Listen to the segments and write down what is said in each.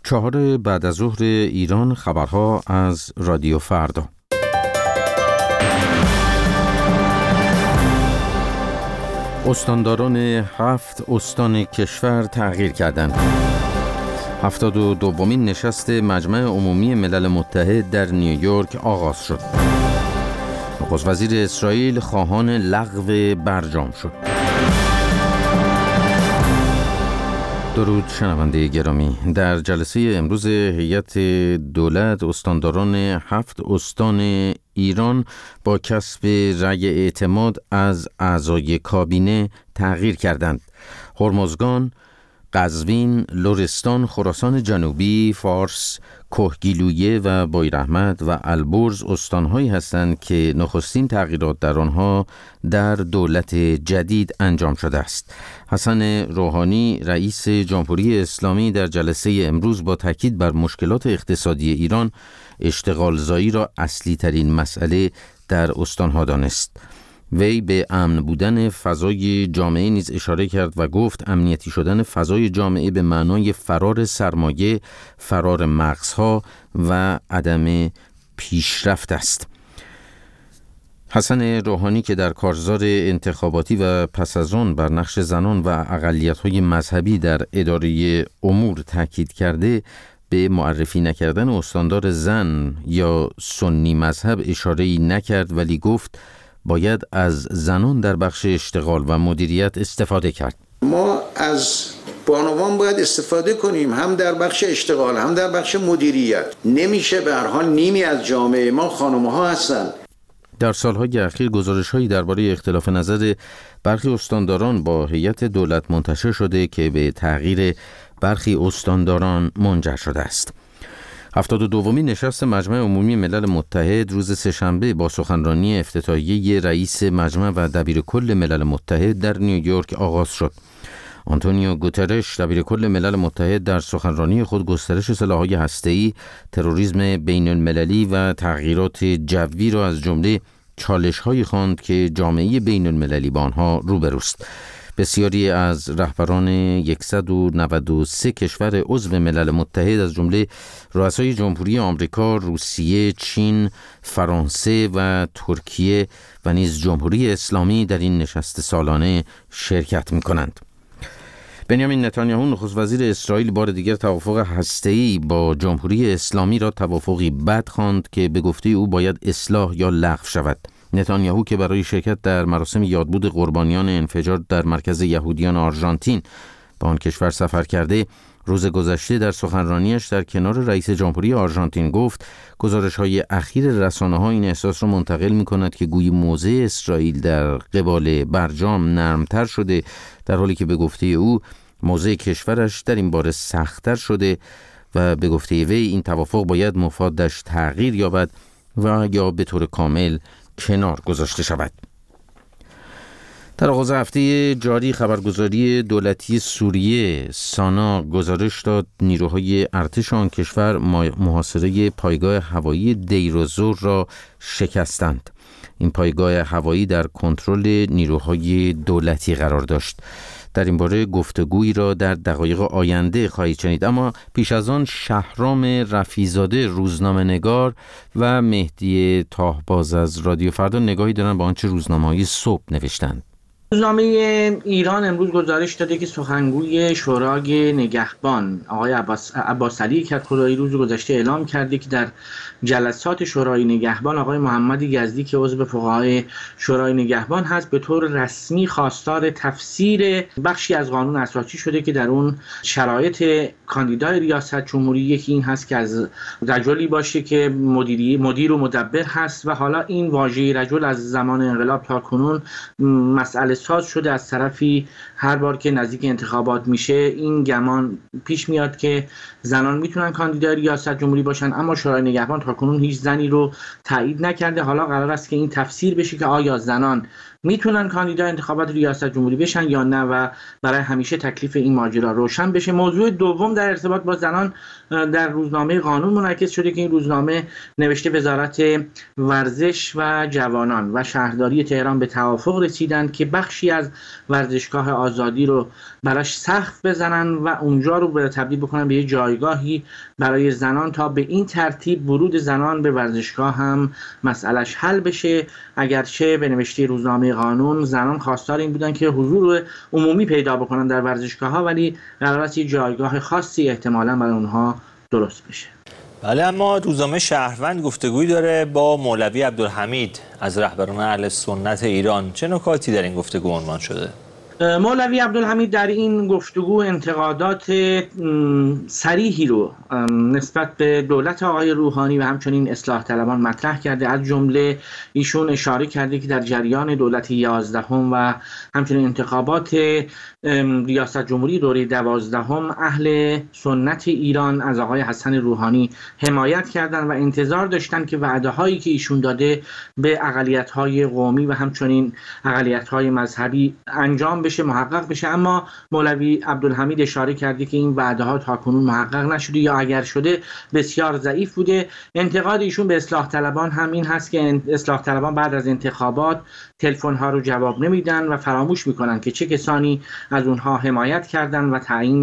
4 بعد از ظهر ایران، خبرها از رادیو فردا. استانداران 7 استان کشور تغییر کردند. 72مین نشست مجمع عمومی ملل متحد در نیویورک آغاز شد. نخست وزیر اسرائیل خواهان لغو برجام شد. درود شنونده گرامی، در جلسه امروز هیئت دولت استانداران 7 استان ایران با کسب رأی اعتماد از اعضای کابینه تغییر کردند. هرمزگان، قزوین، لرستان، خراسان جنوبی، فارس، کهگیلویه و بویراحمد و البرز استانهایی هستند که نخستین تغییرات در آنها در دولت جدید انجام شده است. حسن روحانی رئیس جمهوری اسلامی در جلسه امروز با تاکید بر مشکلات اقتصادی ایران، اشتغالزایی را اصلی ترین مسئله در استانها دانست. وی به امن بودن فضای جامعه نیز اشاره کرد و گفت امنیتی شدن فضای جامعه به معنای فرار سرمایه، فرار مغزها و عدم پیشرفت است. حسن روحانی که در کارزار انتخاباتی و پس از آن بر نقش زنان و اقلیت‌های مذهبی در اداره امور تاکید کرده، به معرفی نکردن استاندار زن یا سنی مذهب اشاره‌ای نکرد، ولی گفت باید از زنان در بخش اشتغال و مدیریت استفاده کرد. ما از بانوان باید استفاده کنیم، هم در بخش اشتغال هم در بخش مدیریت. نمیشه به هر حال نیمی از جامعه ما خانم‌ها هستند. در سالهای اخیر گزارش‌هایی درباره اختلاف نظر برخی استانداران با هیئت دولت منتشر شده که به تغییر برخی استانداران منجر شده است. 72مین نشست مجمع عمومی ملل متحد روز سه‌شنبه با سخنرانی افتتاحیه رئیس مجمع و دبیرکل ملل متحد در نیویورک آغاز شد. آنتونیو گوترش دبیرکل ملل متحد در سخنرانی خود گسترش سلاح‌های هسته‌ای، تروریسم بین‌المللی و تغییرات جوی را از جمله چالش‌هایی خواند که جامعه بین‌المللی با آنها روبروست. بسیاری از رهبران 193 کشور عضو ملل متحد از جمله رؤسای جمهوری آمریکا، روسیه، چین، فرانسه و ترکیه و نیز جمهوری اسلامی در این نشست سالانه شرکت می‌کنند. بنیامین نتانیاهو نخست وزیر اسرائیل بار دیگر توافق هسته‌ای با جمهوری اسلامی را توافقی بد خواند که به گفته او باید اصلاح یا لغو شود. نتانیاهو که برای شرکت در مراسم یادبود قربانیان انفجار در مرکز یهودیان آرژانتین به آن کشور سفر کرده، روز گذشته در سخنرانیش در کنار رئیس جمهوری آرژانتین گفت گزارش‌های اخیر رسانه‌ها این احساس را منتقل می‌کند که گویی موضع اسرائیل در قبال برجام نرمتر شده، در حالی که به گفته او موضع کشورش در این باره سخت‌تر شده و به گفته وی این توافق باید مفادش تغییر یابد و یا به طور کامل کنار گذاشته شود. در آغاز هفته جاری خبرگزاری دولتی سوریه سانا گزارش داد نیروهای ارتش آن کشور محاصره پایگاه هوایی دیر الزور را شکستند. این پایگاه هوایی در کنترل نیروهای دولتی قرار داشت. در این باره گفتگویی را در دقایق آینده خواهید شنید، اما پیش از آن شهرام رفیع‌زاده روزنامه‌نگار و مهدی تاهباز از رادیو فردا نگاهی دارند به آنچه روزنامه‌های صبح نوشتند. روزنامه ایران امروز گزارش داده که سخنگوی شورای نگهبان آقای عباس علی کدخدایی روز گذشته اعلام کرده که در جلسات شورای نگهبان آقای محمد یزدی که عضو فقهای شورای نگهبان هست به طور رسمی خواستار تفسیر بخشی از قانون اساسی شده که در اون شرایط کاندیدای ریاست جمهوری یکی این هست که از رجلی باشه که مدیر و مدبر هست و حالا این واژه رجل از زمان انقلاب تا کنون مسئله ساز شده. از طرفی هر بار که نزدیک انتخابات میشه این گمان پیش میاد که زنان میتونن کاندیدای ریاست جمهوری باشن، اما شورای نگهبان تا کنون هیچ زنی رو تایید نکرده. حالا قرار است که این تفسیر بشه که آیا زنان میتونن کاندیدای انتخابات ریاست جمهوری بشن یا نه و برای همیشه تکلیف این ماجرا روشن بشه. موضوع دوم در ارتباط با زنان در روزنامه قانون منعکس شده که این روزنامه نوشته وزارت ورزش و جوانان و شهرداری تهران به توافق رسیدند که بخشی از ورزشگاه آزادی رو براش سقف بزنن و اونجا رو تبدیل بکنن به یه جایگاهی برای زنان تا به این ترتیب ورود زنان به ورزشگاه هم مسئلهش حل بشه. اگرچه به نوشته روزنامه قانون زنان خواستار این بودن که حضور عمومی پیدا بکنن در ورزشگاه‌ها، ولی قرار است یه جایگاه خاصی احتمالاً برای اونها درست بشه. بله، اما روزنامه شهروند گفتگویی داره با مولوی عبدالحمید از رهبران اهل سنت ایران. چه نکاتی در این گفتگو عنوان شده؟ مولوی عبدالحمید در این گفتگو انتقادات صریحی رو نسبت به دولت آقای روحانی و همچنین اصلاح طلبان مطرح کرده. از جمله ایشون اشاره کرده که در جریان دولت 11 و همچنین انتخابات ریاست جمهوری دوره 12 اهل سنت ایران از آقای حسن روحانی حمایت کردند و انتظار داشتند که وعده‌هایی که ایشون داده به اقلیت‌های قومی و همچنین اقلیت‌های مذهبی انجام بشه، محقق بشه. اما مولوی عبدالحمید اشاره کرده که این وعده‌ها تاکنون محقق نشده یا اگر شده بسیار ضعیف بوده. انتقاد ایشون به اصلاح طلبان هم این هست که اصلاح طلبان بعد از انتخابات تلفن‌ها رو جواب نمیدن و فراموش میکنن که چه کسانی از اونها حمایت کردن و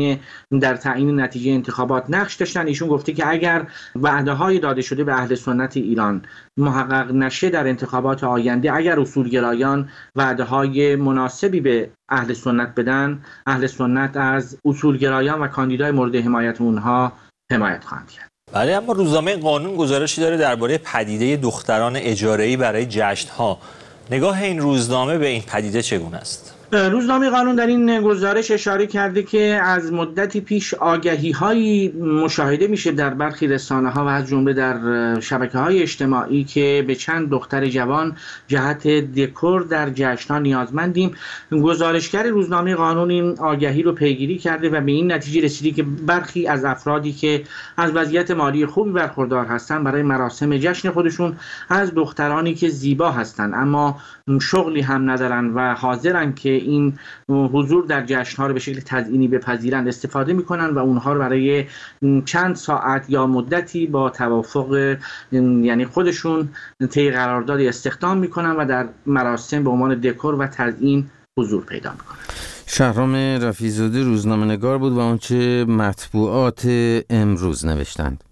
در تعیین نتیجه انتخابات نقش داشتن. ایشون گفته که اگر وعده‌های داده شده به اهل سنت ایران محقق نشه در انتخابات آینده، اگر اصولگرایان وعده‌های مناسبی به اهل سنت بدن، اهل سنت از اصولگرایان و کاندیدای مورد حمایت اونها حمایت خواهند کرد. بله، اما روزنامه قانون گزارشی داره درباره پدیده دختران اجاره‌ای برای جشن‌ها. نگاه این روزنامه به این پدیده چگونه است؟ روزنامه قانون در این گزارش اشاره کرده که از مدتی پیش آگهی‌هایی مشاهده میشه در برخی رسانه‌ها و از جمله در شبکه‌های اجتماعی که به چند دختر جوان جهت دکور در جشن‌ها نیازمندیم. گزارشگر روزنامه قانون این آگهی رو پیگیری کرده و به این نتیجه رسیده که برخی از افرادی که از وضعیت مالی خوبی برخوردار هستند برای مراسم جشن خودشون از دخترانی که زیبا هستند اما شغلی هم ندارن و حاضرن که این حضور در جشن‌ها رو به شکل تزیینی بپذیرند استفاده می‌کنن و اونها رو برای چند ساعت یا مدتی با توافق یعنی خودشون طی قرارداد استخدام می‌کنن و در مراسم به عنوان دکور و تزیین حضور پیدا می‌کنن. شهرام رفیع‌زاده روزنامه‌نگار بود و آنچه مطبوعات امروز نوشتند.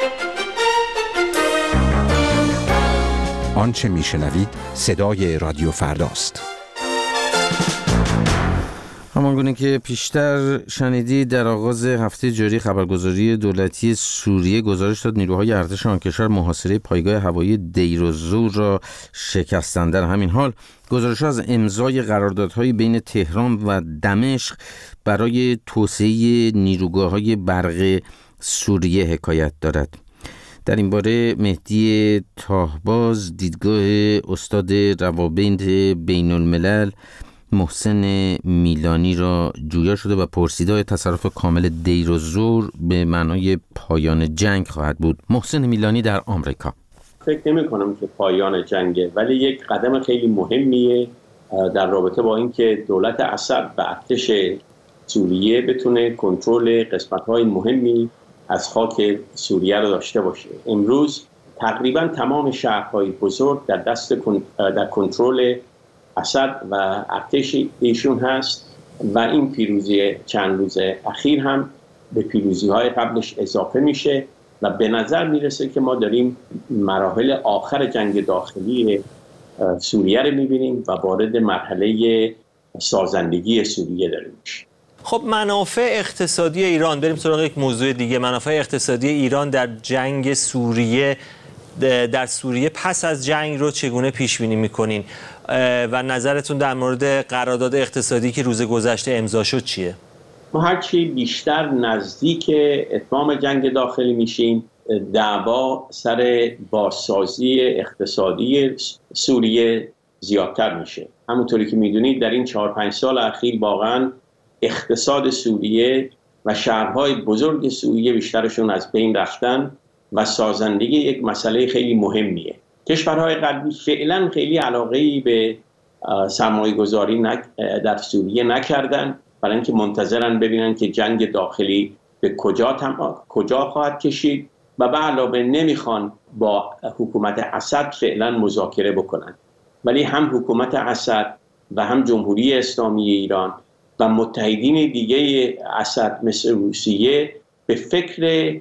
آنچه میشنوید صدای رادیو فرداست. همانگونه که پیشتر شنیدید در آغاز هفته جاری خبرگزاری دولتی سوریه گزارش داد نیروهای ارتش آن کشور محاصره پایگاه هوایی دیر الزور را شکستند. در همین حال گزارش از امضای قراردادهای بین تهران و دمشق برای توسعه نیروگاه‌های برق سوریه حکایت دارد. در این باره مهدی تاهباز دیدگاه استاد روابط بین الملل محسن میلانی را جویا شده و پرسیده تصرف کامل دیر الزور به معنای پایان جنگ خواهد بود. محسن میلانی در آمریکا: فکر نمی کنم که پایان جنگه، ولی یک قدم خیلی مهمیه در رابطه با اینکه دولت اسد و ارتش سوریه بتونه کنترل قسمت‌های مهمی از خاک سوریه رو داشته باشه. امروز تقریبا تمام شهرهای بزرگ در کنترل اسد و ارتش ایشون هست و این پیروزی چند روز اخیر هم به پیروزی‌های قبلش اضافه میشه و به نظر میرسه که ما داریم مراحل آخر جنگ داخلی سوریه رو میبینیم و وارد مرحله سازندگی سوریه داریم میشه. خب منافع اقتصادی ایران، بریم سراغ یک موضوع دیگه. منافع اقتصادی ایران در جنگ سوریه در سوریه پس از جنگ رو چگونه پیش بینی میکنین و نظرتون در مورد قرارداد اقتصادی که روز گذشته امضا شد چیه؟ ما هرچی بیشتر نزدیک اتمام جنگ داخلی میشیم، دعوا سر بازسازی اقتصادی سوریه زیادتر میشه. همونطوری که میدونید در این 4-5 سال اخیر واقعا اقتصاد سوریه و شهرهای بزرگ سوریه بیشترشون از بین رفتن و سازندگی یک مسئله خیلی مهمیه. کشورهای غربی فعلا خیلی علاقه‌ای به سرمایه گذاری در سوریه نکردن، برای اینکه منتظرن ببینن که جنگ داخلی به کجا خواهد کشید و به علاوه نمیخوان با حکومت اسد فعلا مذاکره بکنن. ولی هم حکومت اسد و هم جمهوری اسلامی ایران و متحدین دیگه اسد مثل روسیه به فکر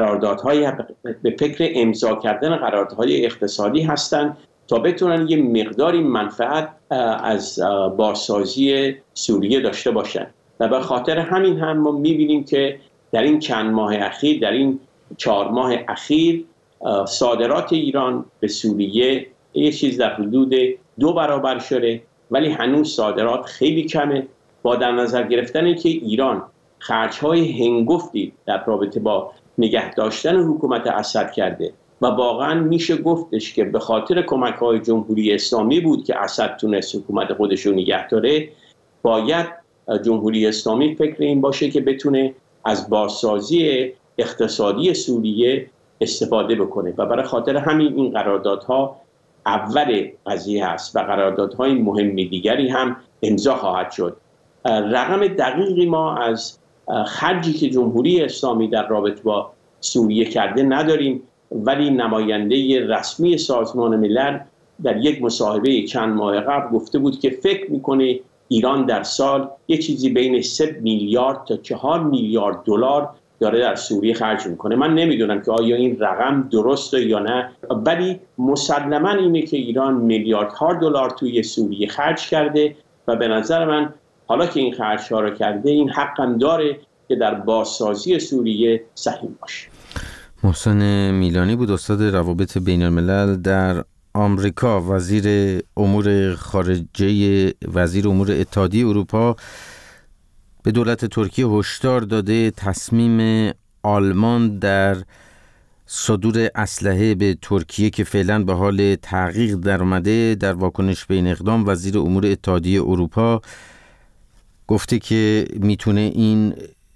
امضا کردن قراردادهای اقتصادی هستند تا بتونن یه مقداری منفعت از بازسازی سوریه داشته باشن. و به خاطر همین هم ما می‌بینیم که در این چند ماه اخیر، در این 4 ماه اخیر، صادرات ایران به سوریه یه چیز در حدود 2 برابر شده، ولی هنوز صادرات خیلی کمه. با در نظر گرفتن که ایران خرج‌های هنگفتی در رابطه با نگه داشتن حکومت اسد کرده و واقعا میشه گفتش که به خاطر کمک‌های جمهوری اسلامی بود که اسد تونست حکومت خودش رو نگه داره، باید جمهوری اسلامی فکر این باشه که بتونه از بازسازی اقتصادی سوریه استفاده بکنه و برای خاطر همین این قراردادها اول قضیه هست و قراردادهای مهمی دیگری هم امضا خواهد شد. رقم دقیقی ما از خرجی که جمهوری اسلامی در رابطه با سوریه کرده نداریم، ولی نماینده رسمی سازمان ملل در یک مصاحبه چند ماه قبل گفته بود که فکر میکنه ایران در سال یه چیزی بین 3 میلیارد تا 4 میلیارد دلار داره در سوریه خرج میکنه. من نمیدونم که آیا این رقم درسته یا نه، ولی مسلما اینه که ایران میلیاردها دلار توی سوریه خرج کرده و به نظر من حالا که این خرج‌ها رو کرده این حقم داره که در بازسازی سوریه سهیم باشه. محسن میلانی بود، استاد روابط بین الملل در آمریکا. وزیر امور خارجه وزیر امور اتحادیه اروپا به دولت ترکیه هشدار داده تصمیم آلمان در صدور اسلحه به ترکیه که فعلا به حال تحقیق در اومده. در واکنش به این اقدام وزیر امور اتحادیه اروپا گفته که میتونه این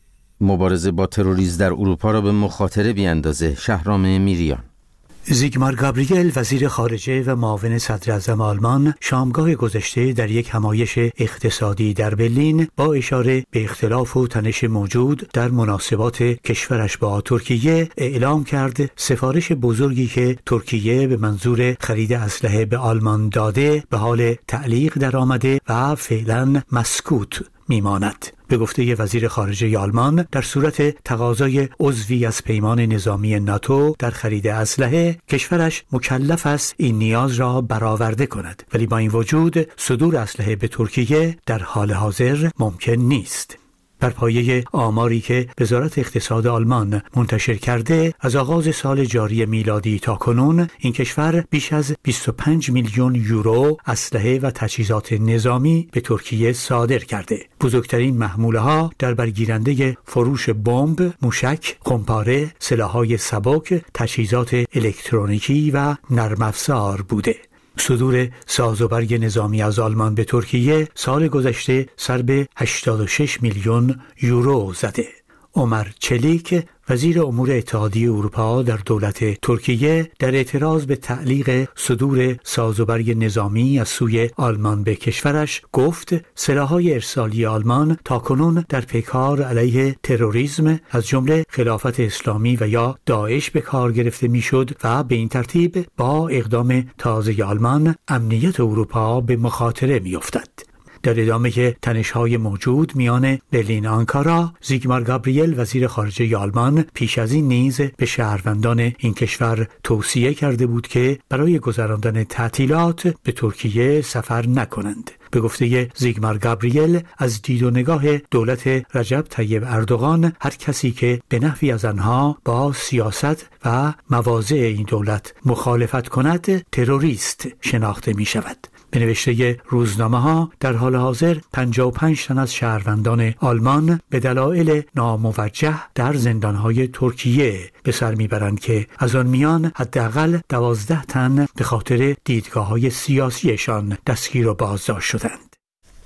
مبارزه با تروریسم در اروپا را به مخاطره بیاندازه. شهرام میریان. زیگمار گابریل وزیر خارجه و معاون صدر اعظم آلمان شامگاه گذشته در یک همایش اقتصادی در برلین با اشاره به اختلاف و تنش موجود در مناسبات کشورش با ترکیه اعلام کرد سفارش بزرگی که ترکیه به منظور خرید اسلحه به آلمان داده به حال تعلیق در آمده و فعلا مسکوت میماند. به گفته وزیر خارجه آلمان در صورت تقاضای عضوی از پیمان نظامی ناتو در خرید اسلحه کشورش مکلف است این نیاز را برآورده کند، ولی با این وجود صدور اسلحه به ترکیه در حال حاضر ممکن نیست. بر پایه آماری که وزارت اقتصاد آلمان منتشر کرده از آغاز سال جاری میلادی تا کنون این کشور بیش از 25 میلیون یورو اسلحه و تجهیزات نظامی به ترکیه صادر کرده. بزرگترین محموله ها در برگیرنده فروش بمب، موشک، خمپاره، سلاح‌های سبک، تجهیزات الکترونیکی و نرم افزار بوده. صدور سازوبرگ نظامی از آلمان به ترکیه سال گذشته سر به 86 میلیون یورو زده. عمر چلیک وزیر امور اتحادیه اروپا در دولت ترکیه در اعتراض به تعلیق صدور سازوبرگ نظامی از سوی آلمان به کشورش گفت سلاح‌های ارسالی آلمان تاکنون در پیکار علیه تروریسم از جمله خلافت اسلامی و یا داعش به کار گرفته میشد و به این ترتیب با اقدام تازه آلمان امنیت اروپا به مخاطره میافتد. در ادامه تنش‌های موجود میان برلین و آنکارا، زیگمار گابریل وزیر خارجه آلمان پیش از این نیز به شهروندان این کشور توصیه کرده بود که برای گذراندن تعطیلات به ترکیه سفر نکنند. به گفته زیگمار گابریل از دید و نگاه دولت رجب طیب اردوغان هر کسی که به نحوی از آنها با سیاست و مواضع این دولت مخالفت کند تروریست شناخته می شود. به نوشته روزنامه ها در حال حاضر 55 تن از شهروندان آلمان به دلایل ناموجه در زندانهای ترکیه به سر میبرند که از آن میان حداقل 12 تن به خاطر دیدگاه‌های سیاسیشان دستگیر و بازداشت شدند.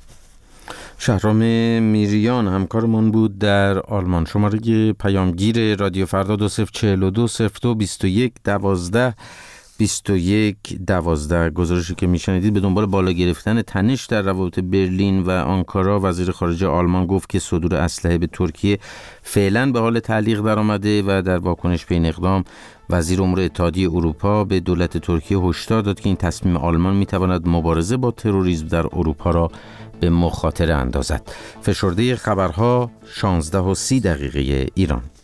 شهرام میریان همکارمان بود در آلمان. شماره پیامگیر رادیو فردا 2042 02 21 12 21:12 گزارشی که میشنیدید به دنبال بالا گرفتن تنش در روابط برلین و آنکارا، وزیر خارجه آلمان گفت که صدور اسلحه به ترکیه فعلا به حال تعلیق درآمده و در واکنش به این اقدام وزیر امور اتحادیه اروپا به دولت ترکیه هشدار داد که این تصمیم آلمان میتواند مبارزه با تروریسم در اروپا را به مخاطره اندازد. فشرده خبرها 16:30 ایران.